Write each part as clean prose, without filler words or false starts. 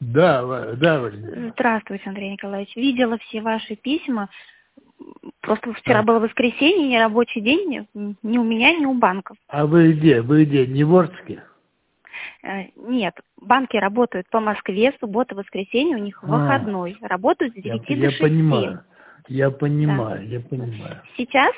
Да, да, Валентина. Здравствуйте, Андрей Николаевич. Видела все ваши письма. Просто вчера Так. было воскресенье, не рабочий день, ни у меня, ни у банков. А вы где? Вы где? Не в Орске? Нет, банки работают по Москве, суббота, воскресенье, у них выходной. Работают с 9 до 6. Я понимаю. Да. Сейчас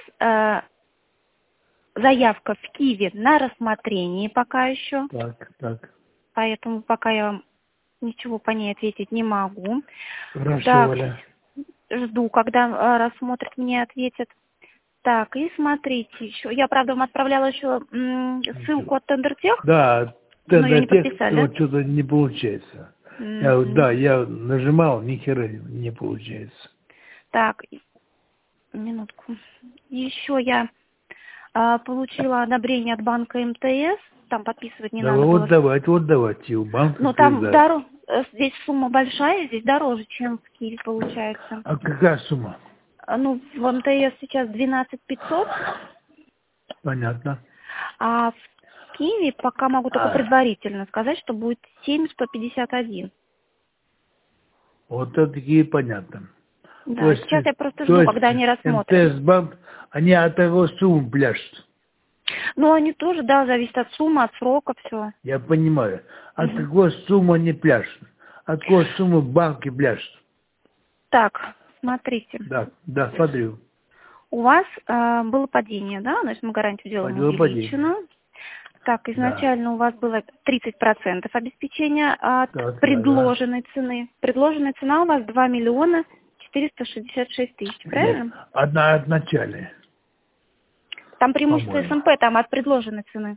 заявка в Киеве на рассмотрении пока еще. Так. Поэтому пока я вам ничего по ней ответить не могу. Хорошо, Так, Валя. жду, когда рассмотрят, мне ответят. Так, и смотрите, еще. Я, правда, вам отправляла еще ссылку от Тендертех. Да, но ее не Тендертех, подписали. вот что-то не получается. Я нажимал, ни хера не получается. Так, минутку. Еще я получила одобрение от банка МТС. Там подписывать не надо было. Давайте, у банка. Но там здесь сумма большая, здесь дороже, чем в Киеве получается. А какая сумма? Ну, в МТС сейчас 12 500. Понятно. А в Киеве пока могу только предварительно сказать, что будет 7 151. Вот это такие понятно. Да, То есть, сейчас я просто жду, когда они рассмотрят. МТС-банк, они от того сумму пляшут. Ну, они тоже, да, зависит от суммы, от срока, все. Я понимаю. От какой суммы они пляшут? От какой суммы банки пляшут? Так, смотрите. Да, смотрю. У вас было падение, да? Значит, мы гарантию делаем увеличенную. Так, изначально у вас было 30% обеспечения от предложенной цены. Предложенная цена у вас 2 миллиона 466 тысяч, правильно? Нет, от начала. Там преимущество СМП, там от предложенной цены.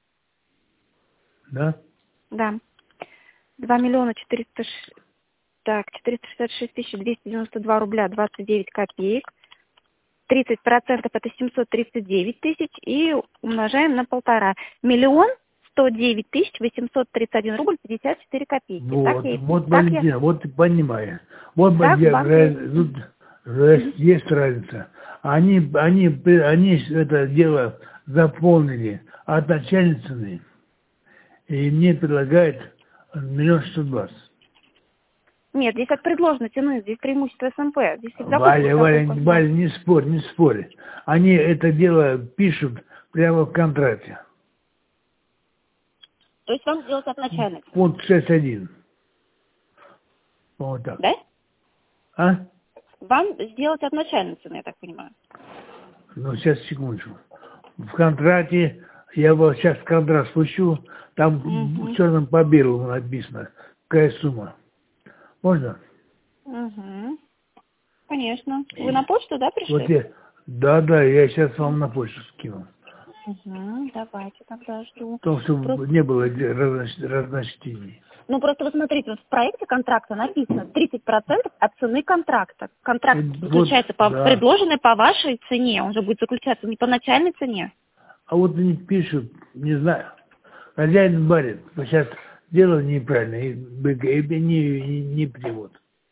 Да? Да. 2 миллиона 466 тысяч 292 рубля 29 копеек. 30% это 739 тысяч и умножаем на 1,5. 1 109 831 рубль 54 копейки. Вот, Валентина, вот ты понимаешь. Вот тут есть разница. Они это дело заполнили от начальной цены. И мне предлагают 1 120 000. Нет, здесь от предложенной цены, здесь преимущество СМП. Здесь Валя, не спорь. Они это дело пишут прямо в контракте. То есть вам сделать от начальной цены? Пункт 6.1. Вот так. Да? А? Вам сделать от начальной цены, я так понимаю. Ну, сейчас, секундочку. В контракте, я вот сейчас контракт спущу, там черным по белому написано, какая сумма. Можно? Конечно. Вы на почту, да, пришли? Вот да, я сейчас вам на почту скину. Давайте тогда жду. Потому что не было разночтений. Ну, просто вы смотрите, вот в проекте контракта написано 30% от цены контракта. Контракт заключается предложенный по вашей цене, он же будет заключаться не по начальной цене. А вот они пишут, не знаю, хозяин барин, сейчас дело неправильно, и не перевод.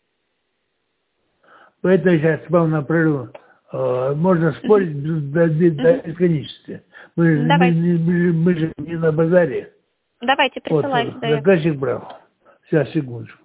Поэтому сейчас вам направлю, можно спорить до бесконечности. Мы же не на базаре. Давайте, присылайте. Вот, заказчик брал. Сейчас, секундочку.